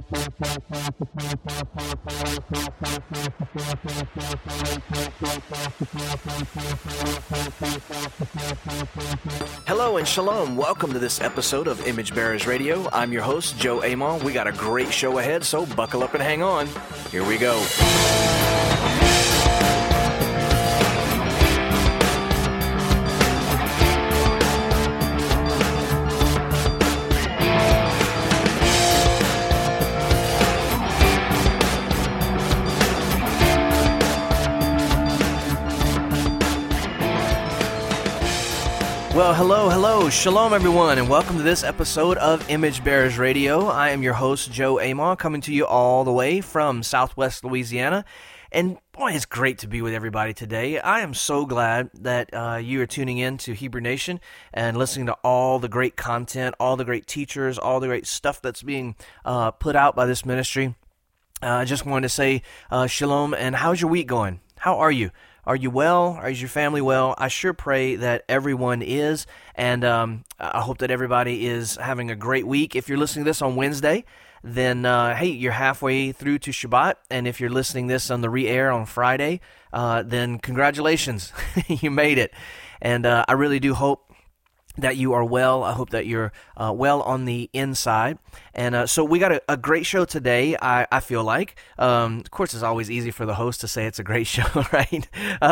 Hello and shalom. Welcome to this episode of Image Bearers Radio. I'm your host, Joe Amon. We got a great show ahead, so buckle up and hang on. Here we go. Well, hello, shalom everyone, and welcome to this episode of Image Bearers Radio. I am your host, Joe Amon, coming to you all the way from Southwest Louisiana, and boy, it's great to be with everybody today. I am so glad that you are tuning in to Hebrew Nation and listening to all the great content, all the great teachers, all the great stuff that's being put out by this ministry. I just wanted to say shalom, and how's your week going? How are you? Are you well? Is your family well? I sure pray that everyone is, and I hope that everybody is having a great week. If you're listening to this on Wednesday, then hey, you're halfway through to Shabbat, and if you're listening this on the re-air on Friday, then congratulations, you made it. And I really do hope that you are well. I hope that you're well on the inside. And so we got a great show today, I feel like. Of course, it's always easy for the host to say it's a great show, right?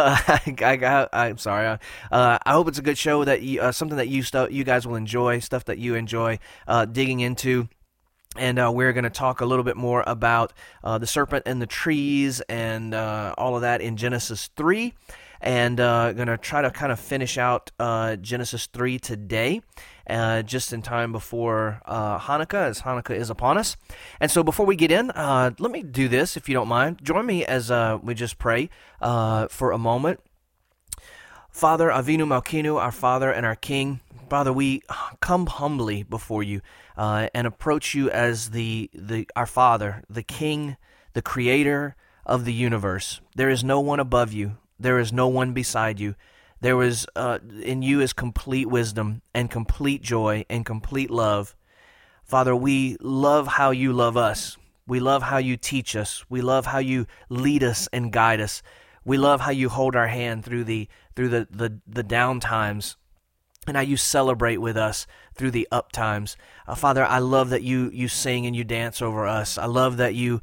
I'm sorry. I hope it's a good show, that something that you guys will enjoy, stuff that you enjoy digging into. And we're going to talk a little bit more about the serpent and the trees and all of that in Genesis 3. And going to try to kind of finish out Genesis 3 today, just in time before Hanukkah, as Hanukkah is upon us. And so before we get in, let me do this, if you don't mind. Join me as we just pray for a moment. Father, Avinu Malkinu, our Father and our King, Father, we come humbly before you and approach you as our Father, the King, the Creator of the universe. There is no one above you. There is no one beside you. There is in you is complete wisdom and complete joy and complete love. Father, we love how you love us. We love how you teach us. We love how you lead us and guide us. We love how you hold our hand through the down times, and how you celebrate with us through the up times. Father, I love that you sing and you dance over us. I love that you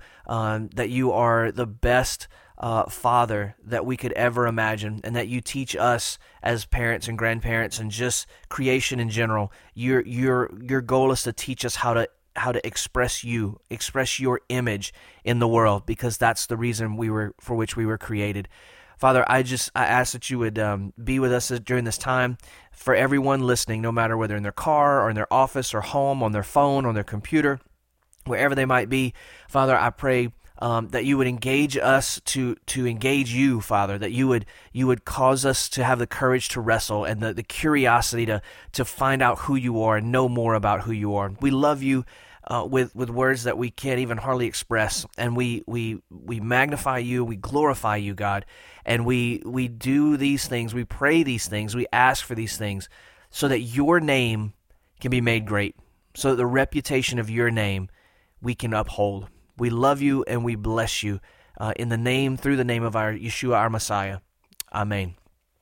are the best Father that we could ever imagine, and that you teach us as parents and grandparents and just creation in general. Your goal is to teach us how to express your image in the world, because that's the reason for which we were created. Father, I ask that you would be with us during this time. For everyone listening, no matter whether in their car or in their office or home, on their phone, on their computer, wherever they might be, Father, I pray that you would engage us to engage you, Father, that you would cause us to have the courage to wrestle and the curiosity to find out who you are and know more about who you are. We love you with words that we can't even hardly express, and we magnify you, we glorify you, God, and we do these things, we pray these things, we ask for these things, so that your name can be made great, so that the reputation of your name we can uphold. We love you and we bless you through the name of our Yeshua, our Messiah. Amen.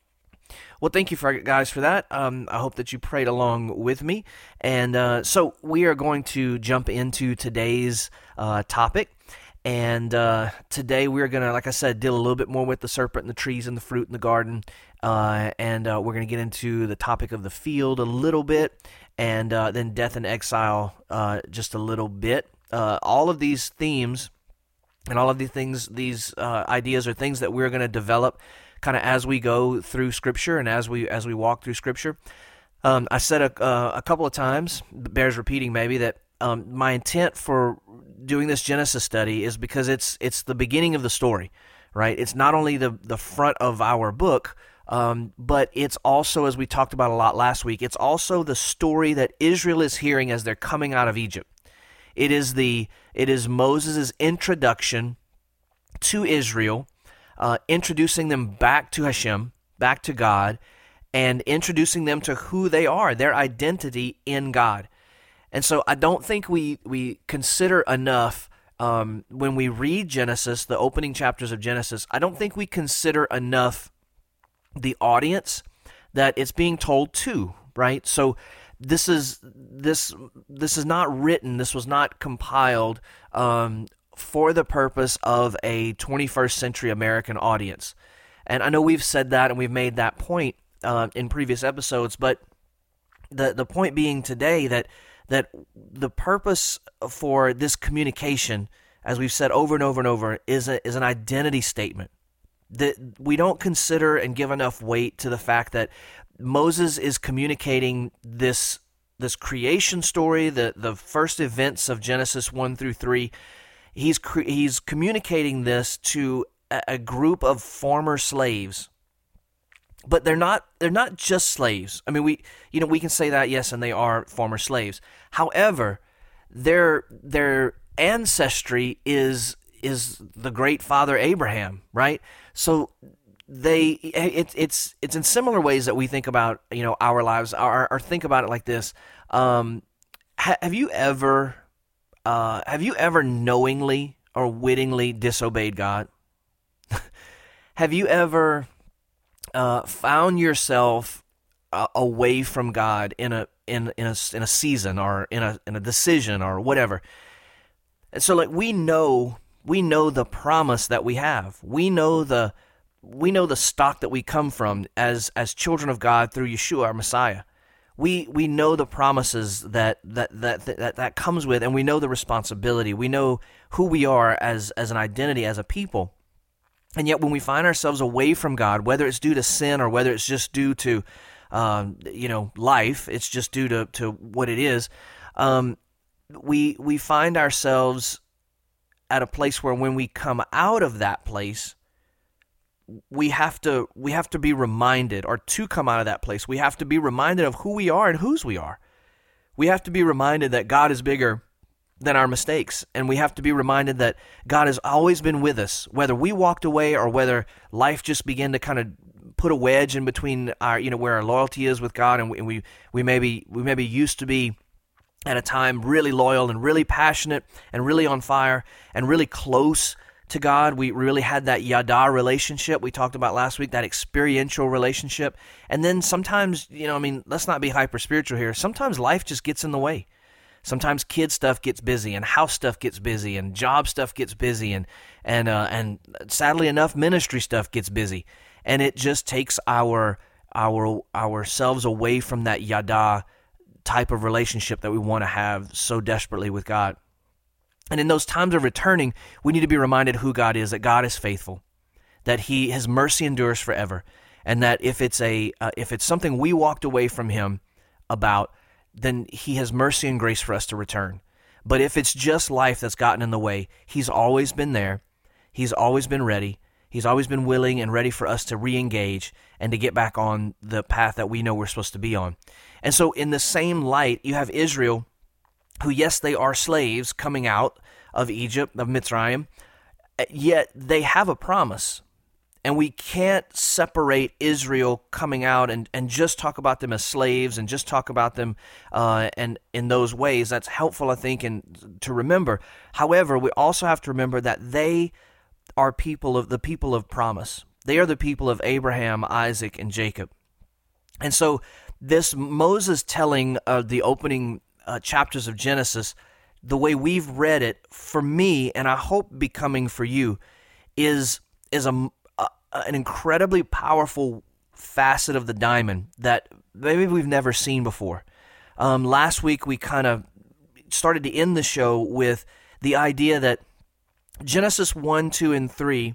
Well, thank you guys for that. I hope that you prayed along with me. And so we are going to jump into today's topic. And today we're going to, like I said, deal a little bit more with the serpent and the trees and the fruit in the garden. And we're going to get into the topic of the field a little bit, and then death and exile just a little bit. All of these themes and all of these ideas are things that we're going to develop kind of as we go through Scripture and as we walk through Scripture. I said a couple of times, bears repeating maybe, that my intent for doing this Genesis study is because it's the beginning of the story, right? It's not only the front of our book, but it's also, as we talked about a lot last week, it's also the story that Israel is hearing as they're coming out of Egypt. It is Moses' introduction to Israel, introducing them back to Hashem, back to God, and introducing them to who they are, their identity in God. And so I don't think we consider enough when we read Genesis, the opening chapters of Genesis, I don't think we consider enough the audience that it's being told to, right? So this is not written, this was not compiled for the purpose of a 21st century American audience. And I know we've said that and we've made that point in previous episodes, but the point being today that the purpose for this communication, as we've said over and over and over, is an identity statement. That we don't consider and give enough weight to the fact that Moses is communicating this creation story, the first events of Genesis 1 through 3. He's communicating this to a group of former slaves. But they're not just slaves. I mean, we can say that, yes, and they are former slaves. However, their ancestry is the great father Abraham, right? So it's in similar ways that we think about our lives, or think about it like this. Have you ever knowingly or wittingly disobeyed God? Have you ever found yourself away from God in a season or in a decision or whatever? And so, like, we know the promise that we have. We know the stock that we come from as children of God through Yeshua, our Messiah. We know the promises that comes with, and we know the responsibility. We know who we are as an identity, as a people. And yet when we find ourselves away from God, whether it's due to sin or whether it's just due to life, it's just due to what it is, we find ourselves at a place where when we come out of that place, we have to be reminded, or to come out of that place, we have to be reminded of who we are and whose we are. We have to be reminded that God is bigger than our mistakes, and we have to be reminded that God has always been with us, whether we walked away or whether life just began to kind of put a wedge in between our, where our loyalty is with God, and we maybe used to be at a time really loyal and really passionate and really on fire and really close to God. We really had that yada relationship we talked about last week, that experiential relationship. And then sometimes, let's not be hyper spiritual here. Sometimes life just gets in the way. Sometimes kid stuff gets busy, and house stuff gets busy, and job stuff gets busy, and sadly enough, ministry stuff gets busy, and it just takes ourselves away from that yada type of relationship that we want to have so desperately with God. And in those times of returning, we need to be reminded who God is, that God is faithful, that His mercy endures forever, and that if it's something we walked away from Him about, then He has mercy and grace for us to return. But if it's just life that's gotten in the way, He's always been there. He's always been ready. He's always been willing and ready for us to re-engage and to get back on the path that we know we're supposed to be on. And so in the same light, you have Israel, who, yes, they are slaves coming out of Egypt, of Mitzrayim, yet they have a promise. And we can't separate Israel coming out and just talk about them as slaves and just talk about them and in those ways. That's helpful, I think, and to remember. However, we also have to remember that they are the people of promise. They are the people of Abraham, Isaac, and Jacob. And so this Moses telling the opening chapters of Genesis, the way we've read it, for me, and I hope becoming for you, is an incredibly powerful facet of the diamond that maybe we've never seen before. Last week we kind of started to end the show with the idea that Genesis 1, 2, and 3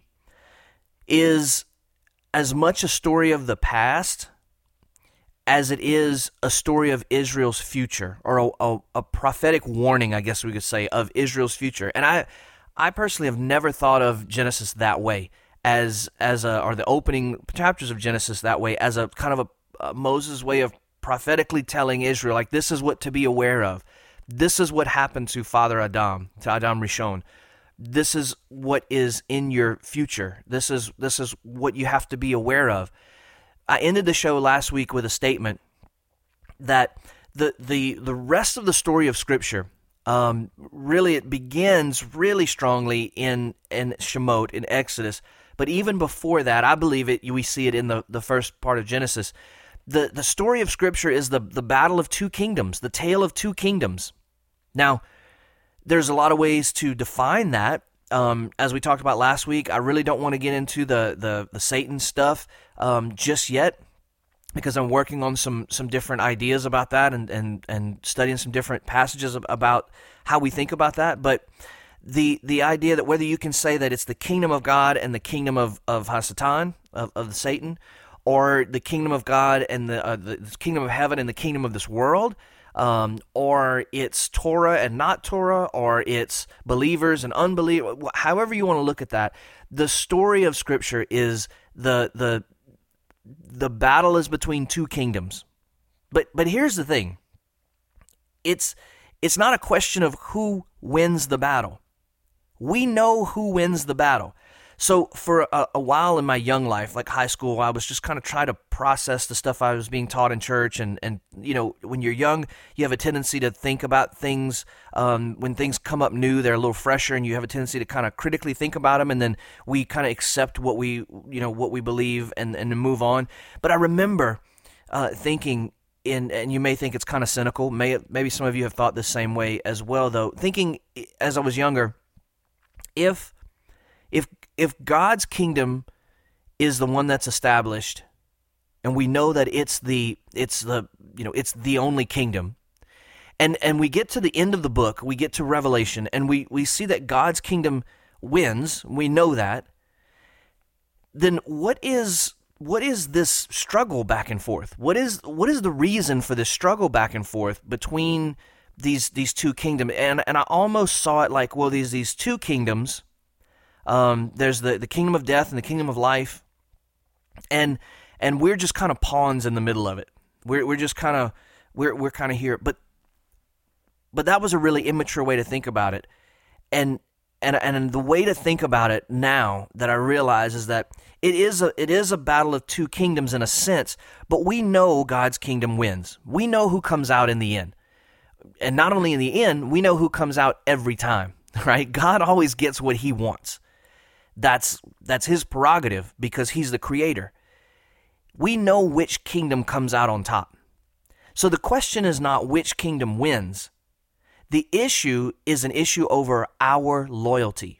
is as much a story of the past as it is a story of Israel's future, or a prophetic warning, I guess we could say, of Israel's future. And I personally have never thought of Genesis that way, or the opening chapters of Genesis that way, as a kind of a Moses' way of prophetically telling Israel, like, this is what to be aware of. This is what happened to Father Adam, to Adam Rishon. This is what is in your future. This is what you have to be aware of. I ended the show last week with a statement that the rest of the story of Scripture, really it begins really strongly in Shemot, in Exodus. But even before that, I believe we see it in the first part of Genesis. The story of Scripture is the battle of two kingdoms, the tale of two kingdoms. Now, there's a lot of ways to define that. As we talked about last week, I really don't want to get into the Satan stuff just yet, because I'm working on some different ideas about that and studying some different passages about how we think about that. But the idea that whether you can say that it's the kingdom of God and the kingdom of Hasatan, of Satan, or the kingdom of God and the kingdom of heaven and the kingdom of this world, or it's Torah and not Torah, or it's believers and unbelievers, however you want to look at that, the story of Scripture is the battle is between two kingdoms. But here's the thing. It's not a question of who wins the battle. We know who wins the battle. So for a while in my young life, like high school, I was just kind of trying to process the stuff I was being taught in church. And when you're young, you have a tendency to think about things. When things come up new, they're a little fresher, and you have a tendency to kind of critically think about them. And then we kind of accept what we believe and move on. But I remember thinking, and you may think it's kind of cynical. Maybe some of you have thought the same way as well, though. Thinking as I was younger, if God's kingdom is the one that's established, and we know that it's the only kingdom, and we get to the end of the book, we get to Revelation, and we see that God's kingdom wins, we know that, then what is this struggle back and forth? What is the reason for this struggle back and forth between these two kingdoms? And I almost saw it like, well, these two kingdoms. There's the kingdom of death and the kingdom of life, and we're just kind of pawns in the middle of it. We're just kind of we're kind of here, but that was a really immature way to think about it, and the way to think about it now that I realize is that it is a battle of two kingdoms in a sense, but we know God's kingdom wins. We know who comes out in the end, and not only in the end, we know who comes out every time. Right? God always gets what He wants. That's His prerogative because He's the creator. We know which kingdom comes out on top. So the question is not which kingdom wins. The issue is an issue over our loyalty.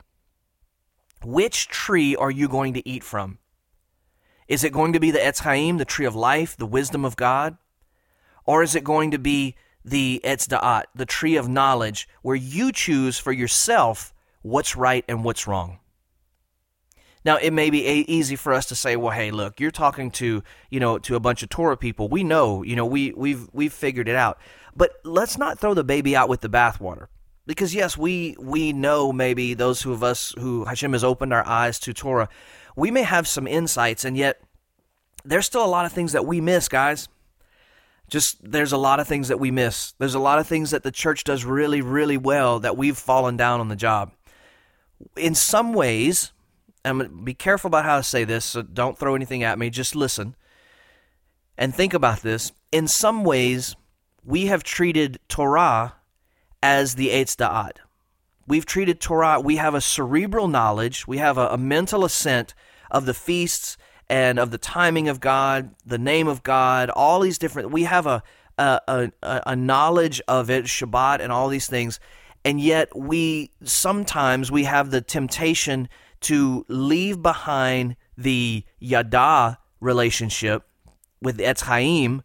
Which tree are you going to eat from? Is it going to be the Etz Chaim, the tree of life, the wisdom of God? Or is it going to be the Etz Da'at, the tree of knowledge, where you choose for yourself what's right and what's wrong? Now, it may be easy for us to say, well, hey, look, you're talking to a bunch of Torah people. We know, we've figured it out. But let's not throw the baby out with the bathwater. Because, yes, we know maybe those of us who Hashem has opened our eyes to Torah, we may have some insights, and yet there's still a lot of things that we miss, guys. There's a lot of things that we miss. There's a lot of things that the church does really, really well that we've fallen down on the job. In some ways, I'm going to be careful about how I say this, so don't throw anything at me. Just listen and think about this. In some ways, we have treated Torah as the Eitz Da'at. We've treated Torah, we have a cerebral knowledge, we have a mental assent of the feasts and of the timing of God, the name of God, all these different, we have a knowledge of it, Shabbat and all these things, and yet sometimes we have the temptation to leave behind the Yada relationship with Etz Chaim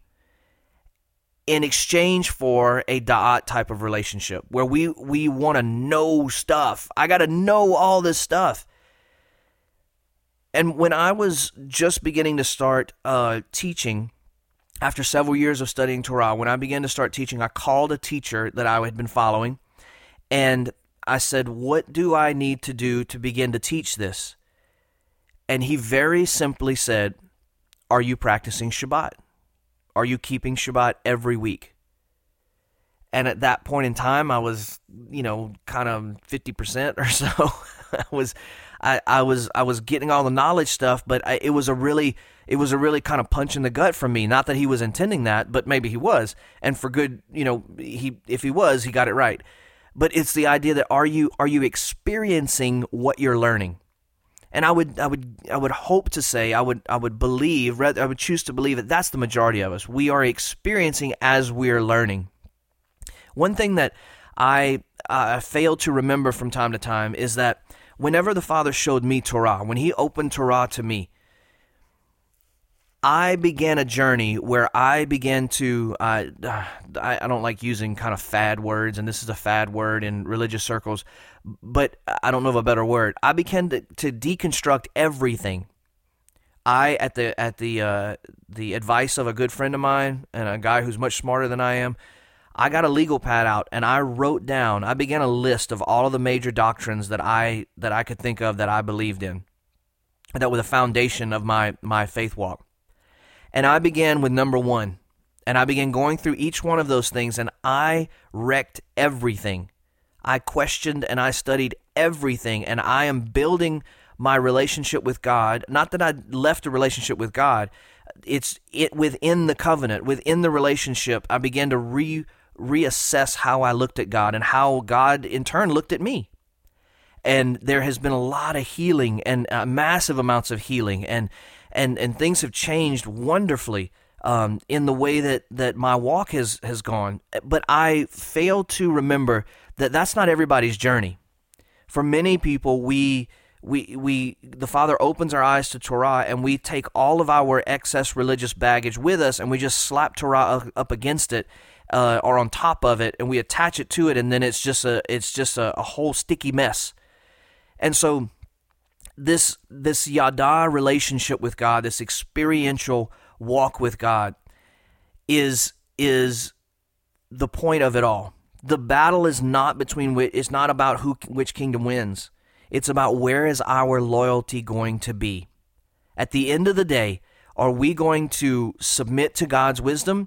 in exchange for a Da'at type of relationship where we want to know stuff. I got to know all this stuff. And when I was just beginning to start teaching, after several years of studying Torah, when I began to start teaching, I called a teacher that I had been following, and I said, what do I need to do to begin to teach this? And he very simply said, are you practicing Shabbat? Are you keeping Shabbat every week? And at that point in time, I was, kind of 50% or so. I was getting all the knowledge stuff, but it was a really kind of punch in the gut from me. Not that he was intending that, but maybe he was, and for good, if he was, he got it right. But it's the idea that are you experiencing what you're learning? And I would hope to say, I would choose to believe that that's the majority of us. We are experiencing as we're learning. One thing that I fail to remember from time to time is that whenever the Father showed me Torah, when He opened Torah to me, I began a journey where I began to, I don't like using kind of fad words, and this is a fad word in religious circles, but I don't know of a better word. I began to deconstruct everything. At the advice of a good friend of mine and a guy who's much smarter than I am, I got a legal pad out and I began a list of all of the major doctrines that I could think of that I believed in, that were the foundation of my faith walk. And I began with number 1, and I began going through each one of those things, and I wrecked everything. I questioned and I studied everything, and I am building my relationship with God. Not that I left a relationship with God. It's within the covenant, within the relationship, I began to reassess how I looked at God and how God in turn looked at me. And there has been a lot of healing and massive amounts of healing, and things have changed wonderfully in the way that my walk has gone. But I fail to remember that that's not everybody's journey. For many people, the Father opens our eyes to Torah, and we take all of our excess religious baggage with us, and we just slap Torah up against it or on top of it, and we attach it to it, and then it's just a whole sticky mess. And so this yada relationship with God, this experiential walk with God, is the point of it all. The battle is not it's not about which kingdom wins. It's about where is our loyalty going to be. At the end of the day, are we going to submit to God's wisdom,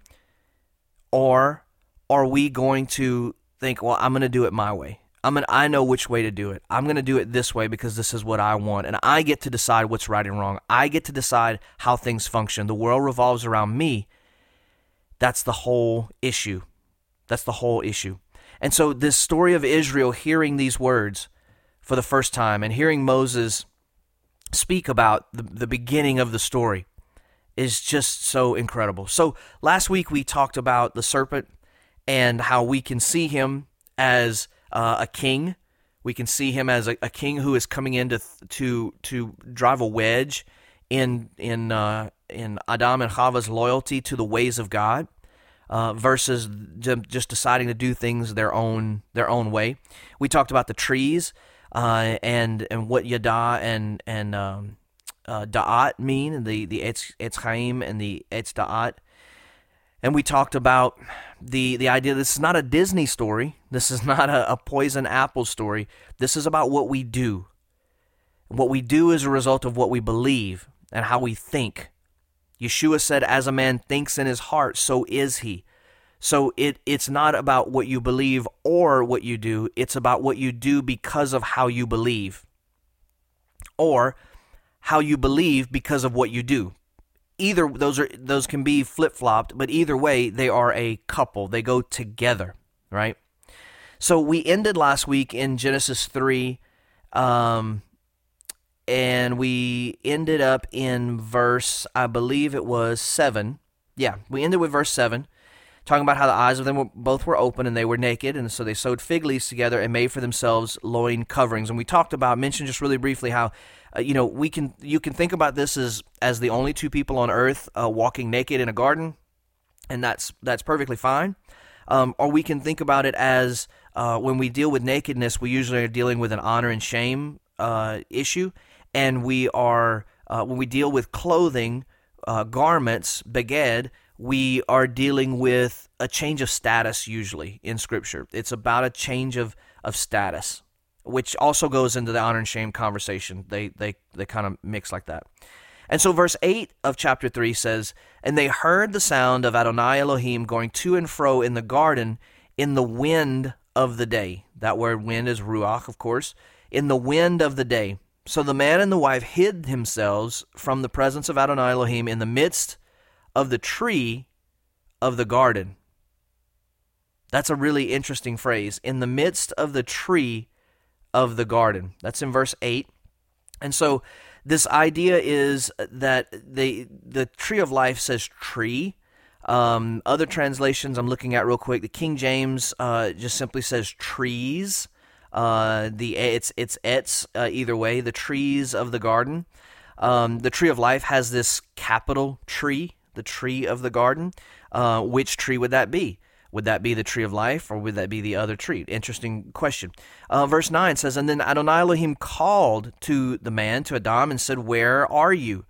or are we going to think, well, I'm going to do it my way? I know which way to do it. I'm going to do it this way because this is what I want, and I get to decide what's right and wrong. I get to decide how things function. The world revolves around me. That's the whole issue. And so this story of Israel hearing these words for the first time and hearing Moses speak about the beginning of the story is just so incredible. So last week we talked about the serpent and how we can see him as a king. We can see him as a king who is coming in to drive a wedge in Adam and Chava's loyalty to the ways of God, versus just deciding to do things their own way. We talked about the trees and what Yada and Da'at mean, the Etz Chaim and the Etz Da'at. And we talked about the idea this is not a Disney story. This is not a poison apple story. This is about what we do. What we do is a result of what we believe and how we think. Yeshua said, as a man thinks in his heart, so is he. So it's not about what you believe or what you do. It's about what you do because of how you believe. Or how you believe because of what you do. Either those can be flip-flopped, but either way, they are a couple. They go together, right? So we ended last week in Genesis 3, and we ended up in verse, I believe it was 7. Yeah, we ended with verse 7, talking about how the eyes of them both were open and they were naked, and so they sewed fig leaves together and made for themselves loin coverings. And we mentioned just really briefly how you can think about this as the only two people on earth walking naked in a garden, and that's perfectly fine. Or we can think about it as when we deal with nakedness, we usually are dealing with an honor and shame issue, and we are when we deal with clothing, garments, beged, we are dealing with a change of status usually in Scripture. It's about a change of status, which also goes into the honor and shame conversation. They kind of mix like that. And so verse 8 of chapter 3 says, and they heard the sound of Adonai Elohim going to and fro in the garden in the wind of the day. That word wind is ruach, of course. in the wind of the day. So the man and the wife hid themselves from the presence of Adonai Elohim in the midst of the tree of the garden. That's a really interesting phrase. In the midst of the tree of the garden. That's in verse 8. And so this idea is that the tree of life says tree. Other translations I'm looking at real quick. The King James just simply says trees. It's etz either way. The trees of the garden. The tree of life has this capital tree, the tree of the garden. Which tree would that be? Would that be the tree of life, or would that be the other tree? Interesting question. Verse 9 says, and then Adonai Elohim called to the man, to Adam, and said, where are you?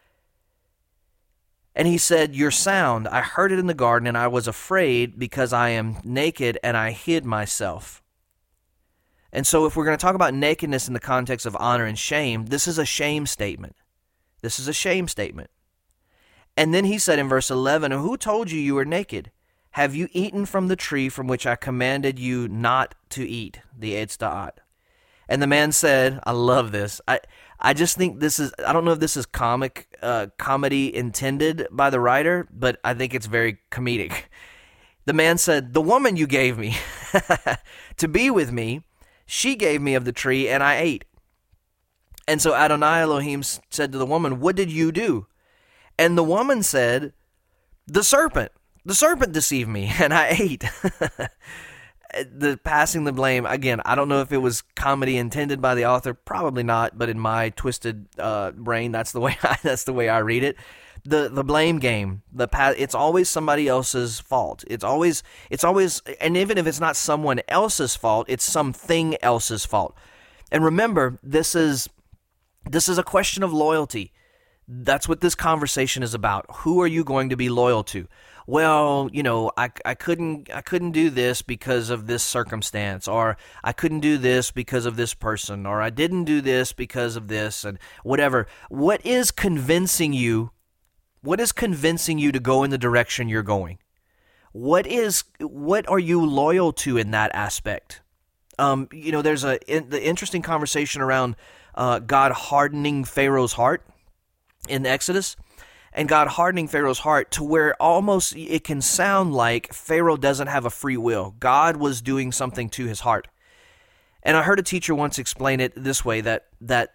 And he said, your sound, I heard it in the garden, and I was afraid because I am naked, and I hid myself. And so if we're going to talk about nakedness in the context of honor and shame, this is a shame statement. This is a shame statement. And then he said in verse 11, who told you you were naked? Have you eaten from the tree from which I commanded you not to eat? The Eitz Da'at. And the man said, I love this. I just think this is, I don't know if this is comedy intended by the writer, but I think it's very comedic. The man said, the woman you gave me to be with me, she gave me of the tree and I ate. And so Adonai Elohim said to the woman, what did you do? And the woman said, the serpent deceived me and I ate. Passing the blame, again, I don't know if it was comedy intended by the author, probably not, but in my twisted brain, that's the way I read it. The blame game, it's always somebody else's fault. It's always, and even if it's not someone else's fault, it's something else's fault. And remember, this is a question of loyalty. That's what this conversation is about. Who are you going to be loyal to? Well, I couldn't do this because of this circumstance, or I couldn't do this because of this person, or I didn't do this because of this, and whatever. What is convincing you to go in the direction you're going? What are you loyal to in that aspect? There's the interesting conversation around God hardening Pharaoh's heart in Exodus. And God hardening Pharaoh's heart to where almost it can sound like Pharaoh doesn't have a free will. God was doing something to his heart. And I heard a teacher once explain it this way, that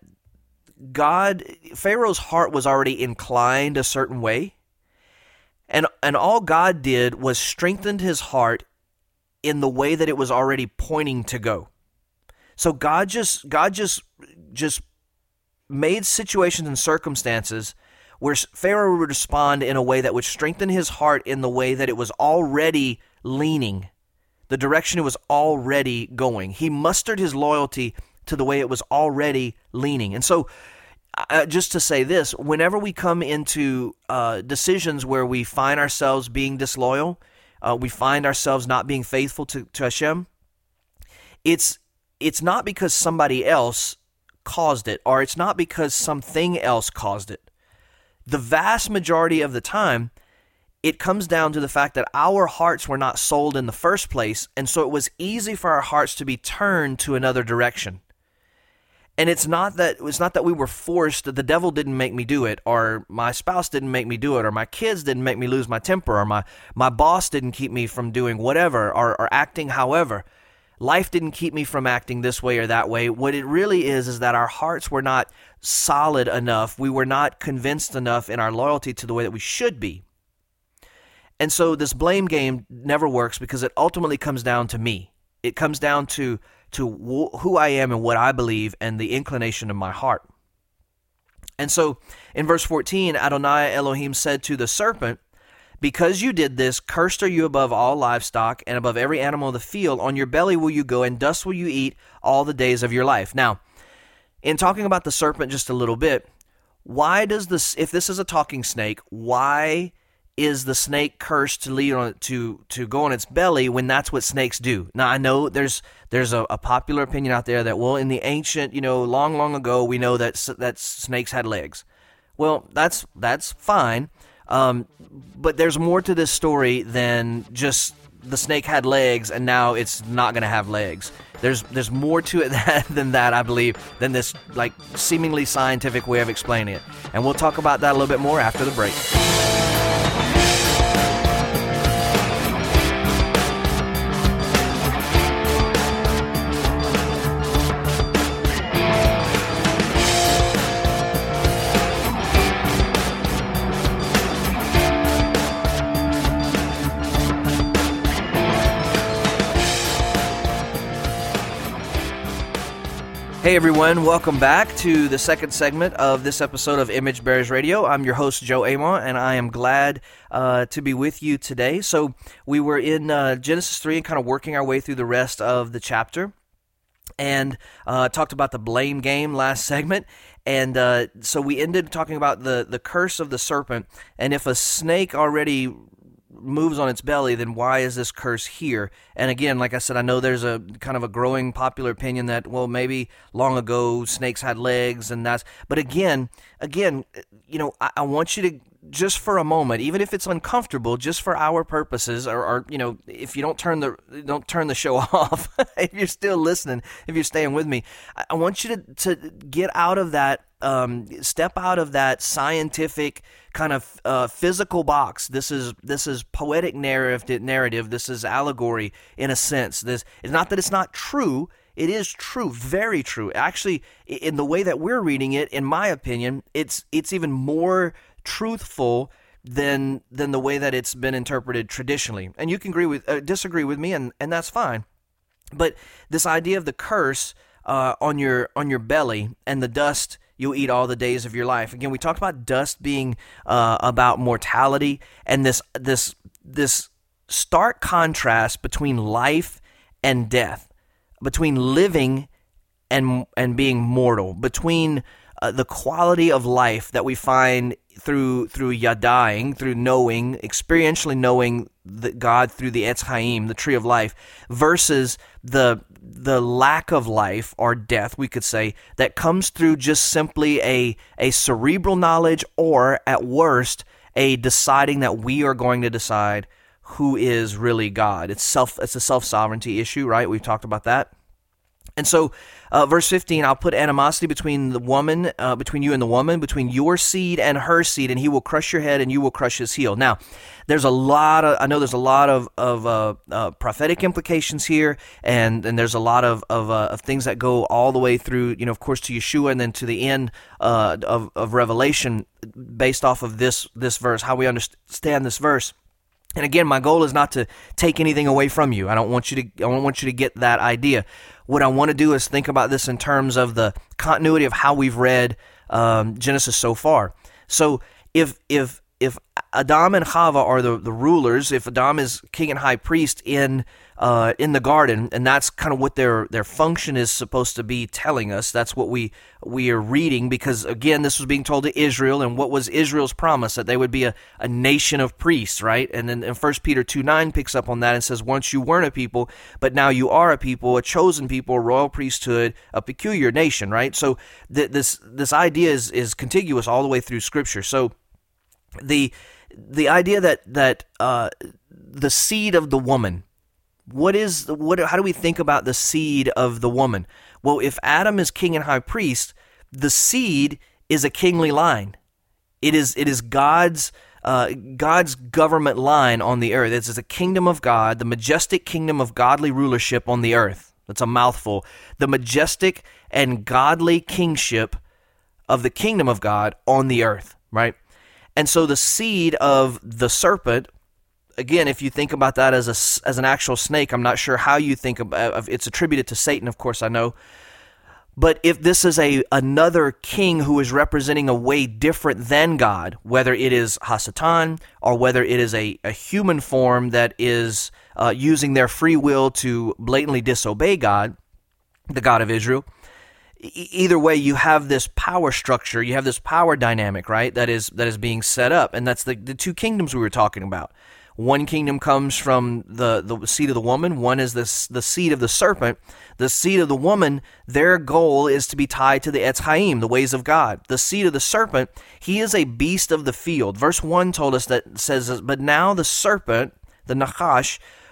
Pharaoh's heart was already inclined a certain way. And all God did was strengthened his heart in the way that it was already pointing to go. So God just made situations and circumstances where Pharaoh would respond in a way that would strengthen his heart in the way that it was already leaning, the direction it was already going. He mustered his loyalty to the way it was already leaning. And so, just to say this, whenever we come into decisions where we find ourselves being disloyal, we find ourselves not being faithful to Hashem, it's not because somebody else caused it, or it's not because something else caused it. The vast majority of the time, it comes down to the fact that our hearts were not sold in the first place, and so it was easy for our hearts to be turned to another direction. And it's not that we were forced, that the devil didn't make me do it, or my spouse didn't make me do it, or my kids didn't make me lose my temper, or my boss didn't keep me from doing whatever, or acting however. Life didn't keep me from acting this way or that way. What it really is that our hearts were not solid enough. We were not convinced enough in our loyalty to the way that we should be. And so this blame game never works because it ultimately comes down to me. It comes down to who I am and what I believe and the inclination of my heart. And so in verse 14, Adonai Elohim said to the serpent, because you did this, cursed are you above all livestock and above every animal of the field. On your belly will you go, and dust will you eat all the days of your life. Now, in talking about the serpent just a little bit, if this is a talking snake, why is the snake cursed to lead on to go on its belly when that's what snakes do? Now, I know there's a popular opinion out there that, well, in the ancient, long ago, we know that snakes had legs. Well, that's fine. But there's more to this story than just the snake had legs and now it's not going to have legs. There's more to it than that, I believe, than this like seemingly scientific way of explaining it. And we'll talk about that a little bit more after the break. Hey everyone, welcome back to the second segment of this episode of Image Bearers Radio. I'm your host, Joe Amon, and I am glad to be with you today. So we were in Genesis 3 and kind of working our way through the rest of the chapter, and talked about the blame game last segment. And so we ended talking about the curse of the serpent, and if a snake already moves on its belly, then why is this curse here? And again, like I said, I know there's a kind of a growing popular opinion that, well, maybe long ago snakes had legs, and but again, you know, I want you to, just for a moment, even if it's uncomfortable, just for our purposes, or you know, if you don't turn the show off, if you're still listening, if you're staying with me, I want you to get out of that, step out of that scientific kind of physical box. This is poetic narrative. This is allegory in a sense. This it's not that it's not true. It is true, very true. Actually, in the way that we're reading it, in my opinion, it's even more truthful than the way that it's been interpreted traditionally. And you can disagree with me, and that's fine. But this idea of the curse on your belly and the dust you'll eat all the days of your life. Again, we talked about dust being about mortality, and this stark contrast between life and death, between living and being mortal, between the quality of life that we find through yadaying, through knowing, experientially knowing God through the Etz Chaim, the tree of life, versus the lack of life, or death, we could say, that comes through just simply a cerebral knowledge, or at worst, a deciding that we are going to decide who is really God. It's a self-sovereignty issue, right? We've talked about that. And so, verse 15, I'll put animosity between the woman, between you and the woman, between your seed and her seed, and he will crush your head and you will crush his heel. Now, I know there's a lot of prophetic implications here, and there's a lot of things that go all the way through, you know, of course, to Yeshua, and then to the end of Revelation, based off of this verse, how we understand this verse. And again, my goal is not to take anything away from you. I don't want you to get that idea. What I want to do is think about this in terms of the continuity of how we've read Genesis so far. So if Adam and Chava are the rulers, if Adam is king and high priest in the garden, and that's kind of what their function is supposed to be telling us. That's what we are reading, because again, this was being told to Israel, and what was Israel's promise? That they would be a nation of priests, right? And then 1 Peter 2:9 picks up on that and says, once you weren't a people, but now you are a people, a chosen people, a royal priesthood, a peculiar nation, right? So this idea is contiguous all the way through Scripture. So the idea that the seed of the woman, how do we think about the seed of the woman? Well, if Adam is king and high priest, the seed is a kingly line. It is God's government line on the earth. It's a kingdom of God, the majestic kingdom of godly rulership on the earth. That's a mouthful. The majestic and godly kingship of the kingdom of God on the earth, right? And so the seed of the serpent, again, if you think about that as an actual snake, I'm not sure how you think of it's attributed to Satan, of course, I know. But if this is another king who is representing a way different than God, whether it is Hasatan or whether it is a human form that is using their free will to blatantly disobey God, the God of Israel, either way, you have this power structure, you have this power dynamic, right, that is being set up, and that's the two kingdoms we were talking about. One kingdom comes from the seed of the woman, one is the seed of the serpent. The seed of the woman, their goal is to be tied to the Etz Chaim, the ways of God. The seed of the serpent, he is a beast of the field. Verse 1 told us that, says, but now the serpent, the Nachash,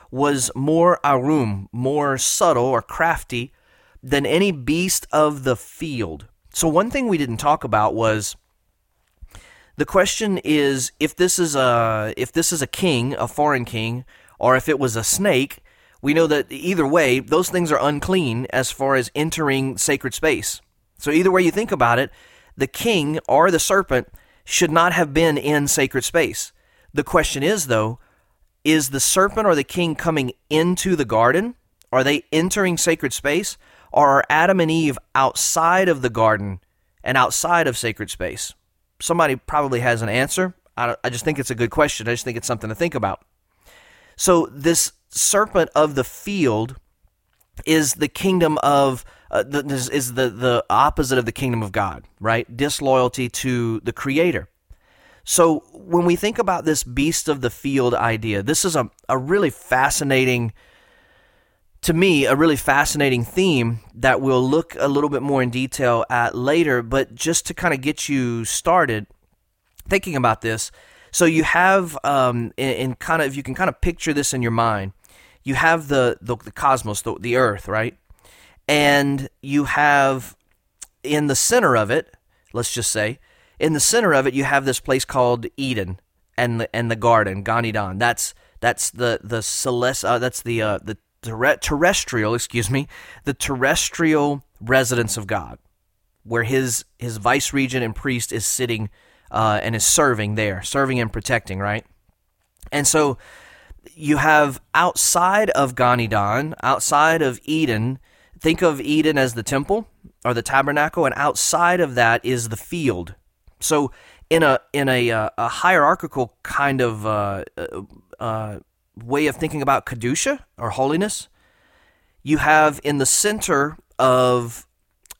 was more arum, more subtle or crafty than any beast of the field. So one thing we didn't talk about was the question is if this is a king, a foreign king, or if it was a snake. We know that either way, those things are unclean as far as entering sacred space. So either way you think about it, the king or the serpent should not have been in sacred space. The question is, though, is the serpent or the king coming into the garden? Are they entering sacred space? Or are Adam and Eve outside of the garden and outside of sacred space? Somebody probably has an answer. I just think it's a good question. I just think it's something to think about. So this serpent of the field is the kingdom of the opposite of the kingdom of God, right? Disloyalty to the Creator. So when we think about this beast of the field idea, this is a really fascinating, to me, a really fascinating theme that we'll look a little bit more in detail at later. But just to kind of get you started thinking about this, so you have, if you can kind of picture this in your mind, you have the cosmos, the earth, right? And you have in the center of it, let's just say, in the center of it, you have this place called Eden and the garden, Gan Eden. That's the terrestrial residence of God, where his vice regent and priest is sitting and is serving there, serving and protecting, right? And so you have outside of Gan Eden, outside of Eden, think of Eden as the temple or the tabernacle, and outside of that is the field. So in a hierarchical kind of way of thinking about kedusha or holiness, you have in the center of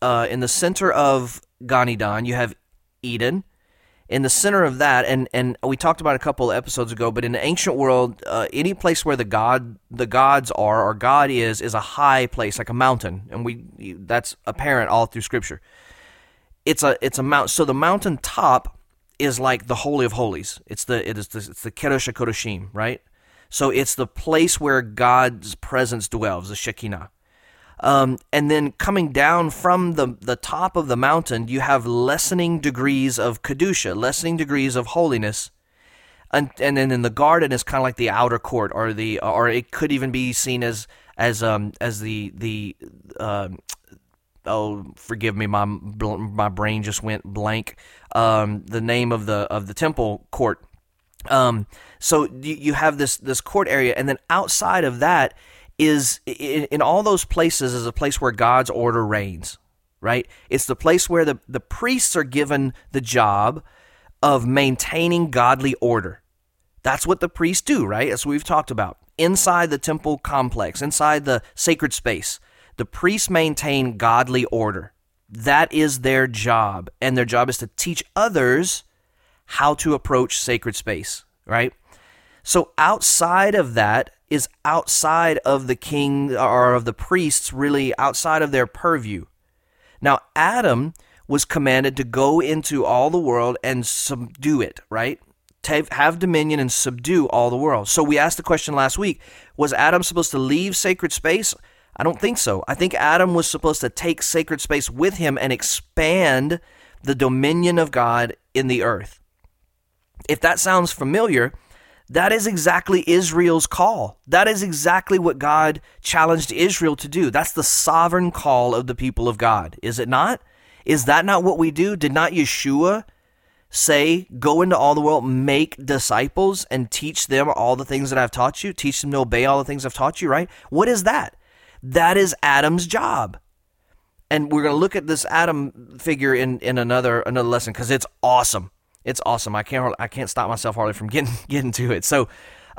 Gan Eden, you have Eden. In the center of that, and we talked about it a couple of episodes ago, but in the ancient world, any place where the gods are or God is a high place, like a mountain, and that's apparent all through Scripture. It's a mountain. So the mountain top is like the Holy of Holies. It's the Kedosh HaKodashim, right? So it's the place where God's presence dwells, the Shekinah. And then coming down from the top of the mountain, you have lessening degrees of kedusha, lessening degrees of holiness, and then in the garden is kind of like the outer court, or it could even be seen as the forgive me, my brain just went blank. The name of the temple court. So you have this court area, and then outside of that is in all those places is a place where God's order reigns, right? It's the place where the priests are given the job of maintaining godly order. That's what the priests do, right? As we've talked about. Inside the temple complex, inside the sacred space, the priests maintain godly order. That is their job, and their job is to teach others how to approach sacred space, right? So outside of that is outside of the king or of the priests, really outside of their purview. Now, Adam was commanded to go into all the world and subdue it, right? Have dominion and subdue all the world. So we asked the question last week, was Adam supposed to leave sacred space? I don't think so. I think Adam was supposed to take sacred space with him and expand the dominion of God in the earth. If that sounds familiar, that is exactly Israel's call. That is exactly what God challenged Israel to do. That's the sovereign call of the people of God, is it not? Is that not what we do? Did not Yeshua say, go into all the world, make disciples, and teach them all the things that I've taught you? Teach them to obey all the things I've taught you, right? What is that? That is Adam's job. And we're going to look at this Adam figure in another lesson, because it's awesome. It's awesome. I can't stop myself hardly from getting to it. So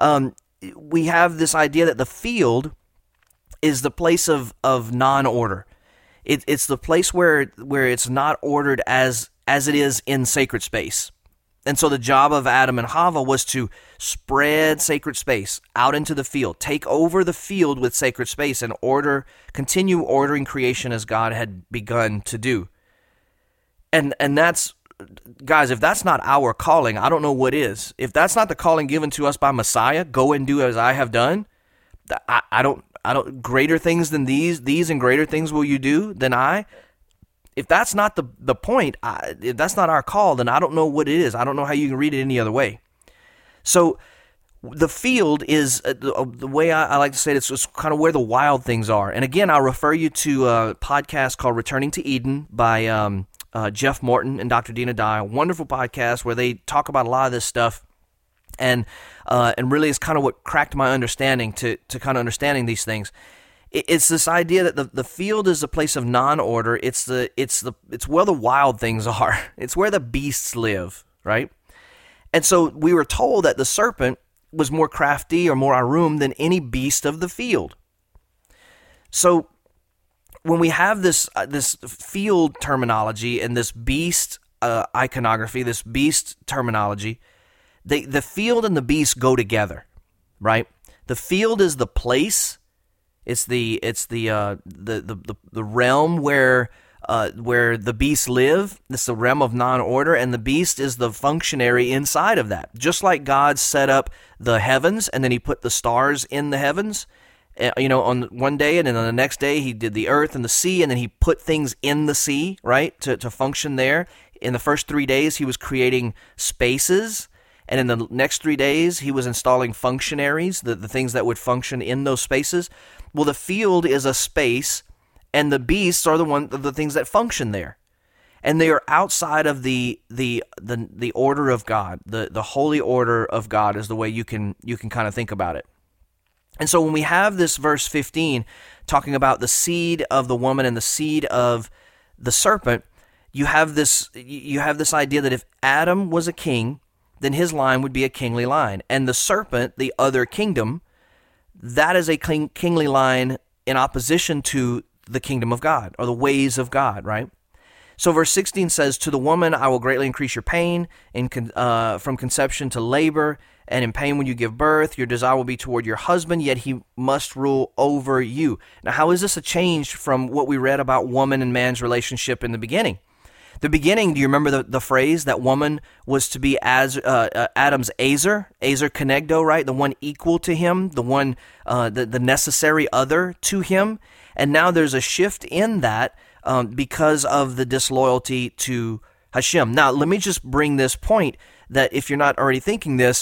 we have this idea that the field is the place of non-order. It's the place where it's not ordered as it is in sacred space. And so the job of Adam and Chava was to spread sacred space out into the field, take over the field with sacred space, and continue ordering creation as God had begun to do. And that's, guys, if that's not our calling, I don't know what is. If that's not the calling given to us by Messiah, go and do as I have done, I don't, greater things than these and greater things will you do than I. If that's not the point, if that's not our call, then I don't know what it is. I don't know how you can read it any other way. So the field is, the way I like to say it, it's kind of where the wild things are. And again, I'll refer you to a podcast called Returning to Eden by Jeff Morton and Dr. Dina Dye, a wonderful podcast where they talk about a lot of this stuff. And really is kind of what cracked my understanding to kind of understanding these things. It's this idea that the field is a place of non-order. It's where the wild things are. It's where the beasts live, right? And so we were told that the serpent was more crafty or more arum than any beast of the field. So when we have this field terminology and this beast iconography, this beast terminology, the field and the beast go together, right? The field is the place. It's the realm where the beasts live. It's the realm of non-order, and the beast is the functionary inside of that. Just like God set up the heavens, and then He put the stars in the heavens, on one day, and then on the next day He did the earth and the sea, and then He put things in the sea, right, to function there. In the first 3 days, He was creating spaces. And in the next 3 days, He was installing functionaries, the things that would function in those spaces. Well, the field is a space, and the beasts are the things that function there. And they are outside of the order of God. The holy order of God is the way you can kind of think about it. And so when we have this verse 15 talking about the seed of the woman and the seed of the serpent, you have this idea that if Adam was a king, then his line would be a kingly line. And the serpent, the other kingdom, that is a kingly line in opposition to the kingdom of God, or the ways of God, right? So verse 16 says, "To the woman I will greatly increase your pain, from conception to labor, and in pain when you give birth. Your desire will be toward your husband, yet he must rule over you." Now, how is this a change from what we read about woman and man's relationship in the beginning? The beginning, do you remember the phrase that woman was to be as Adam's Azer Kenegdo, right? The one equal to him, the one, the necessary other to him. And now there's a shift in that because of the disloyalty to Hashem. Now, let me just bring this point that if you're not already thinking this,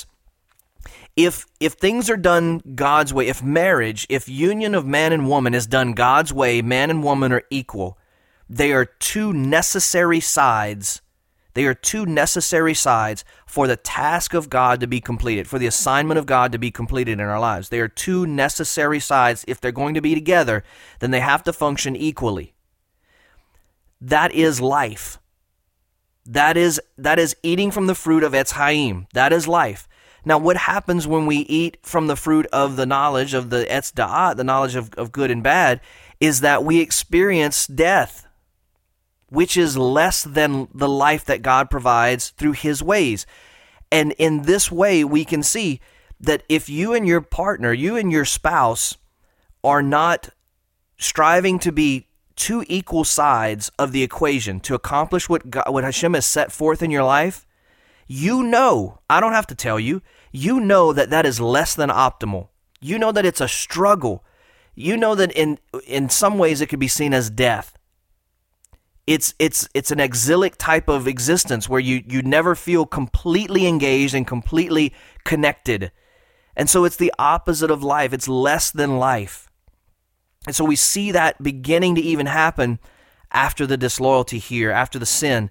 if things are done God's way, if union of man and woman is done God's way, man and woman are equal. They are two necessary sides. They are two necessary sides for the task of God to be completed, for the assignment of God to be completed in our lives. They are two necessary sides. If they're going to be together, then they have to function equally. That is life. That is eating from the fruit of Etz Chaim. That is life. Now, what happens when we eat from the fruit of the knowledge of the Etz Da'at, the knowledge of good and bad, is that we experience death, which is less than the life that God provides through His ways. And in this way, we can see that if you and your partner, you and your spouse, are not striving to be two equal sides of the equation to accomplish what Hashem has set forth in your life, you know, I don't have to tell you, you know that is less than optimal. You know that it's a struggle. You know that in some ways it could be seen as death. It's an exilic type of existence where you never feel completely engaged and completely connected. And so it's the opposite of life. It's less than life. And so we see that beginning to even happen after the disloyalty here, after the sin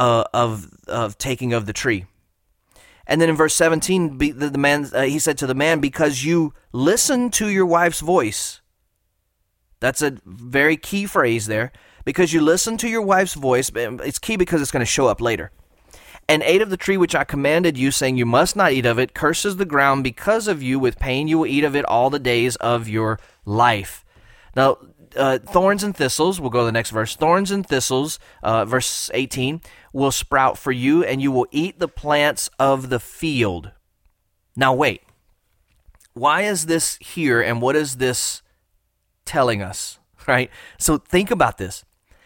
of taking of the tree. And then in verse 17, the man he said to the man, "Because you listen to your wife's voice." That's a very key phrase there. Because you listen to your wife's voice, it's key because it's going to show up later. "And ate of the tree which I commanded you, saying you must not eat of it, curses the ground because of you. With pain you will eat of it all the days of your life." Now, thorns and thistles, we'll go to the next verse. "Thorns and thistles," verse 18, "will sprout for you, and you will eat the plants of the field." Now, wait. Why is this here, and what is this telling us, right? So think about this.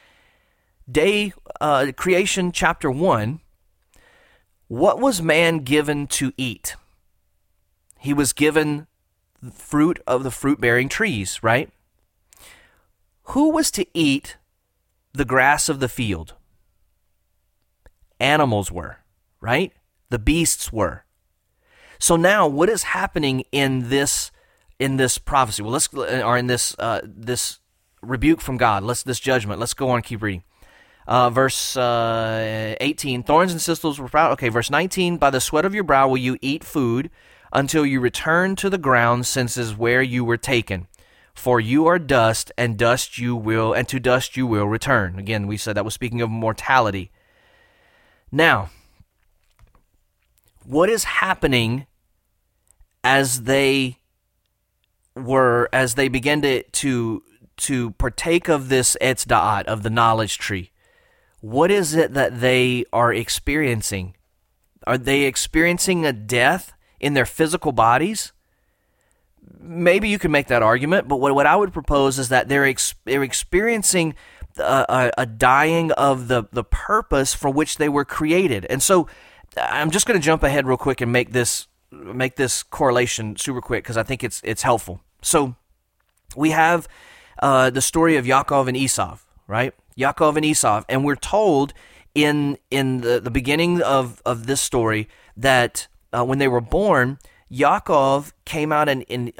Creation chapter 1, what was man given to eat? He was given fruit of the fruit-bearing trees, right? Who was to eat the grass of the field? Animals were, right? The beasts were. So now, what is happening in this prophecy? Well, in this rebuke from God. This judgment. Let's go on and keep reading. Verse 18, thorns and thistles were found. Okay, verse 19, by the sweat of your brow will you eat food until you return to the ground, since is where you were taken. For you are dust, and to dust you will return. Again, we said that was speaking of mortality. Now, what is happening as they began to partake of this Etz Da'at, of the knowledge tree? What is it that they are experiencing? Are they experiencing a death in their physical bodies? Maybe you could make that argument, but what I would propose is that they're experiencing a dying of the purpose for which they were created. And so I'm just going to jump ahead real quick and make this correlation super quick, because I think it's helpful. So we have the story of Yaakov and Esau, right? Yaakov and Esau, and we're told in the beginning of this story that when they were born, Yaakov came out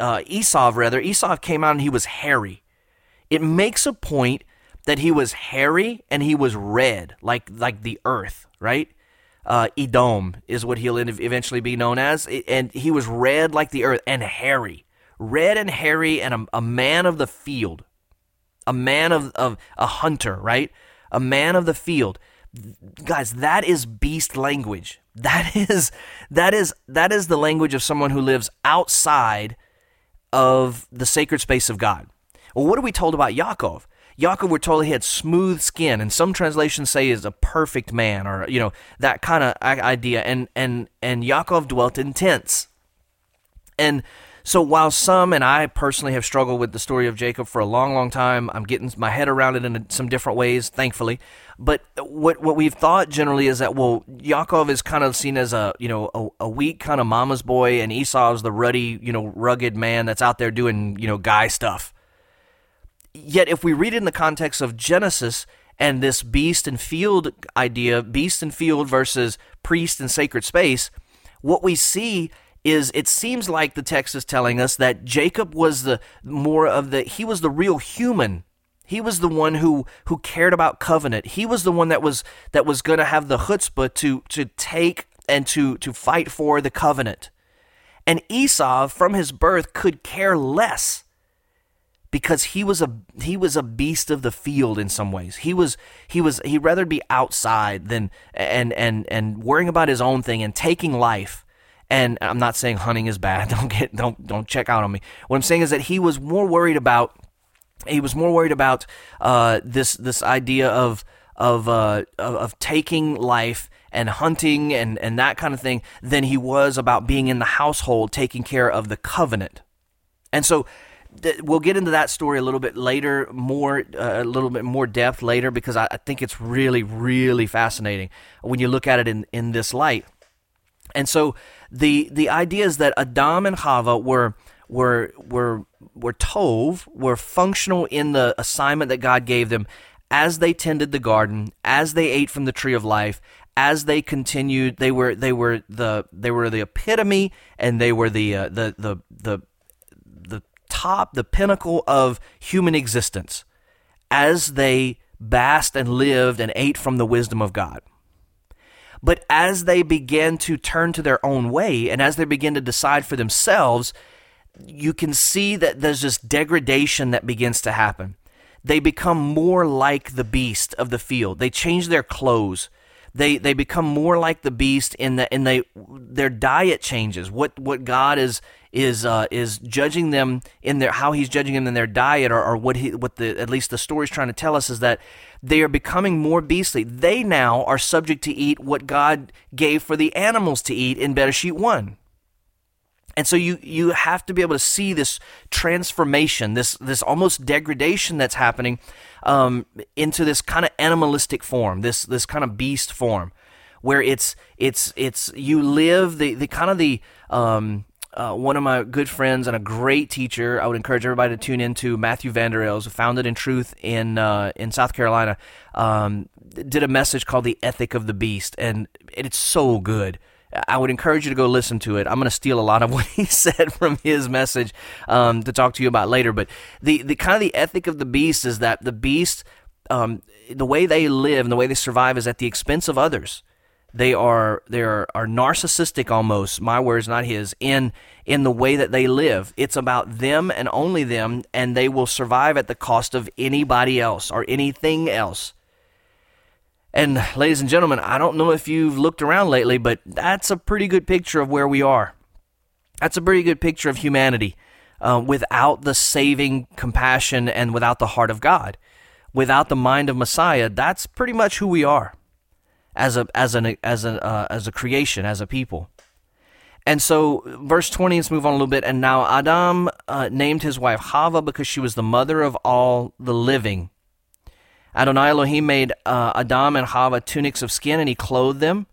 Esau came out and he was hairy. It makes a point that he was hairy and he was red, like the earth, right? Edom is what he'll eventually be known as, and he was red like the earth and hairy. Red and hairy, and a man of the field. A man of a hunter, right? A man of the field. Guys, that is beast language. That is the language of someone who lives outside of the sacred space of God. Well, what are we told about Yaakov? Yaakov, we're told he had smooth skin, and some translations say is a perfect man, or that kind of idea. And Yaakov dwelt in tents. And so while some, and I personally have struggled with the story of Jacob for a long, long time, I'm getting my head around it in some different ways, thankfully. But what we've thought generally is that, well, Yaakov is kind of seen as a weak kind of mama's boy, and Esau is the ruddy, rugged man that's out there doing, guy stuff. Yet if we read it in the context of Genesis and this beast and field idea, beast and field versus priest and sacred space, what we see is it seems like the text is telling us that Jacob was he was the real human. He was the one who cared about covenant. He was the one that was going to have the chutzpah to take and to fight for the covenant. And Esau, from his birth, could care less, because he was a beast of the field in some ways. He'd rather be outside than and worrying about his own thing and taking life. And I'm not saying hunting is bad. Don't check out on me. What I'm saying is that he was more worried about this idea of taking life and hunting and that kind of thing than he was about being in the household, taking care of the covenant. And so we'll get into that story a little bit later, a little bit more depth later, because I think it's really, really fascinating when you look at it in this light. And so the idea is that Adam and Chava were tov, were functional in the assignment that God gave them as they tended the garden, as they ate from the tree of life, as they continued. They were the epitome, and they were the top, the pinnacle of human existence, as they basked and lived and ate from the wisdom of God. But as they begin to turn to their own way, and as they begin to decide for themselves, you can see that there's this degradation that begins to happen. They become more like the beast of the field. They change their clothes. They become more like the beast their diet changes. What God is judging them in how He's judging them in their diet, or at least the story's trying to tell us, is that they are becoming more beastly. They now are subject to eat what God gave for the animals to eat in Bereshit 1. And so you have to be able to see this transformation, this almost degradation that's happening into this kind of animalistic form, this kind of beast form, where it's you live the kind of one of my good friends and a great teacher. I would encourage everybody to tune into Matthew Vander Els, who founded In Truth in South Carolina. Did a message called The Ethic of the Beast, and it's so good. I would encourage you to go listen to it. I'm going to steal a lot of what he said from his message to talk to you about later. But the kind of the ethic of the beast is that the beast, the way they live and the way they survive is at the expense of others. They are narcissistic almost. My words, not his. In the way that they live, it's about them and only them, and they will survive at the cost of anybody else or anything else. And ladies and gentlemen, I don't know if you've looked around lately, but that's a pretty good picture of where we are. That's a pretty good picture of humanity without the saving compassion and without the heart of God, without the mind of Messiah. That's pretty much who we are as a creation, as a people. And so, verse 20. Let's move on a little bit. And now Adam named his wife Hava because she was the mother of all the living. Adonai Elohim made Adam and Hava tunics of skin, and he clothed them.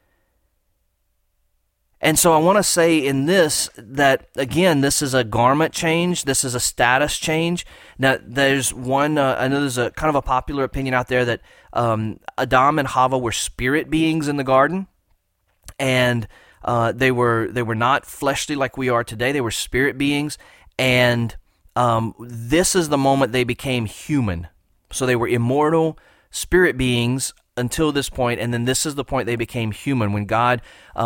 And so I want to say in this that, again, this is a garment change. This is a status change. Now, there's one, I know there's a kind of a popular opinion out there that Adam and Hava were spirit beings in the garden, and they were not fleshly like we are today. They were spirit beings, and this is the moment they became human. So they were immortal spirit beings until this point, and then this is the point they became human, when God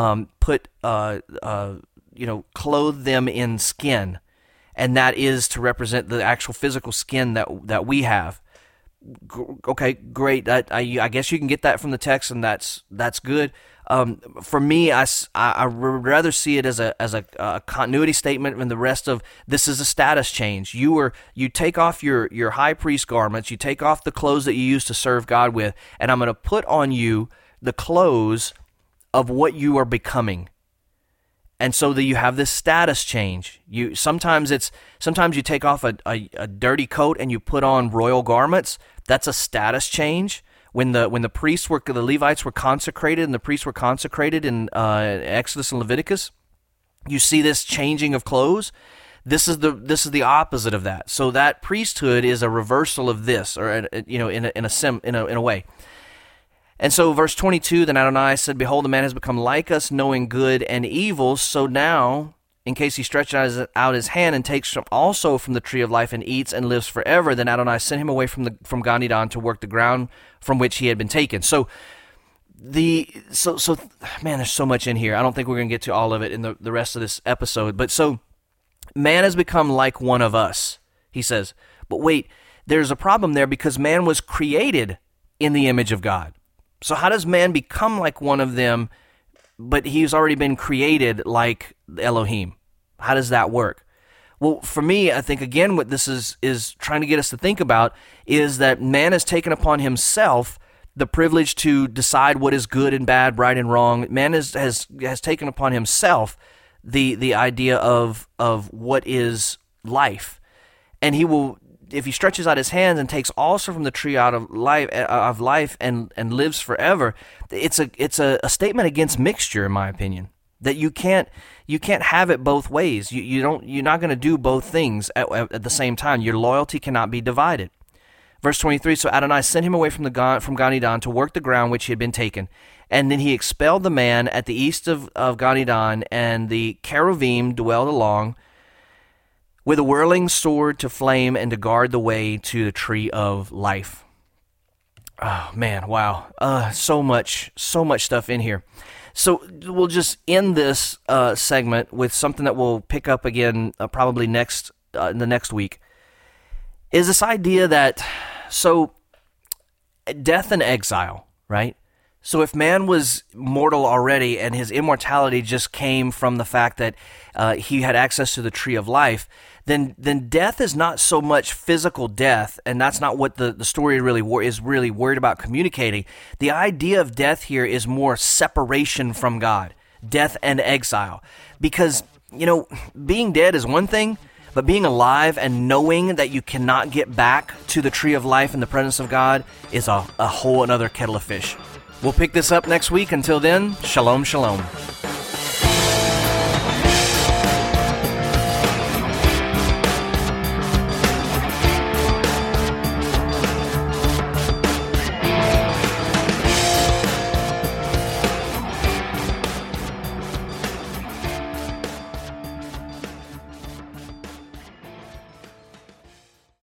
clothed them in skin, and that is to represent the actual physical skin that we have. Okay, great. I guess you can get that from the text, and that's good. For me, I would rather see it as a continuity statement than the rest of this is a status change. You take off your high priest garments, you take off the clothes that you used to serve God with, and I'm going to put on you the clothes of what you are becoming. And so that you have this status change. Sometimes you take off a dirty coat and you put on royal garments. That's a status change. When the Levites were consecrated, and the priests were consecrated in Exodus and Leviticus, you see this changing of clothes. This is the opposite of that. So that priesthood is a reversal of this, or in a way. And so verse 22, then Adonai said, "Behold, the man has become like us, knowing good and evil. So now, in case he stretches out his hand and takes also from the tree of life and eats and lives forever, then Adonai sent him away from Gan Eden to work the ground from which he had been taken." So man, there's so much in here. I don't think we're going to get to all of it in the rest of this episode. But so man has become like one of us, he says. But wait, there's a problem there, because man was created in the image of God. So how does man become like one of them, but he's already been created like Elohim? How does that work? Well, for me, I think, again, what this is trying to get us to think about is that man has taken upon himself the privilege to decide what is good and bad, right and wrong. Man has taken upon himself the idea of what is life. And he will, if he stretches out his hands and takes also from the tree out of life and lives forever, it's a statement against mixture, in my opinion. That you can't have it both ways. You're not going to do both things at the same time. Your loyalty cannot be divided. Verse 23, so Adonai sent him away from Gan Eden to work the ground which he had been taken. And then he expelled the man at the east of Gan Eden, and the cherubim dwelled along with a whirling sword to flame and to guard the way to the tree of life. Oh, man, wow. So much stuff in here. So we'll just end this segment with something that we'll pick up again probably in the next week, is this idea that, so death and exile, right? So if man was mortal already and his immortality just came from the fact that he had access to the tree of life, then death is not so much physical death, and that's not what the story is really worried about communicating. The idea of death here is more separation from God, death and exile. Because, being dead is one thing, but being alive and knowing that you cannot get back to the tree of life in the presence of God is a whole another kettle of fish. We'll pick this up next week. Until then, shalom, shalom.